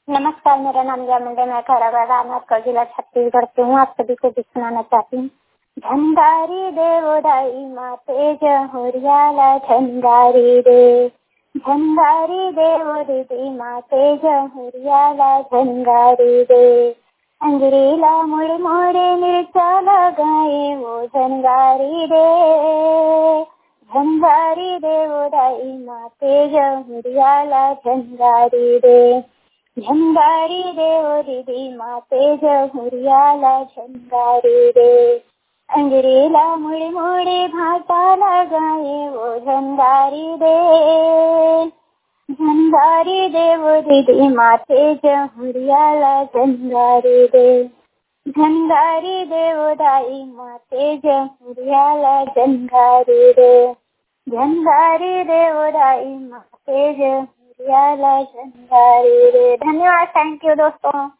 नमस्कार, मेरा नाम जया मुंडे, मैं खैराबाद रामनाथगढ़ जिला छत्तीसगढ़ से हूँ। आप सभी को भी सुनाना चाहती हूँ। झंगारी देवोदाई माते जहुरियाला झंगारी रे, झंगारी देवो दीदी माते जहुरियाला झंगारी रे, अंजरीला मुड़ मोड़े मिर्चा लगाए वो झंगारी रे, झंगारी देवोदाई माते जहुरियाला झंगारी रे, झंगारी देवो दीदी माते जहुरियाला झंगारी रे, अंजरीला मुड़ी मुड़ी भाटा लगाए वो झंगारी रे, झंगारी देवो दीदी माते जहुरियाला झंगारी रे, झंगारी देवो दाई माते जहुरियाला झंगारी रे, झंगारी देवो दाई माते जहुरियाला झंगारी रे। धन्यवाद, थैंक यू दोस्तों।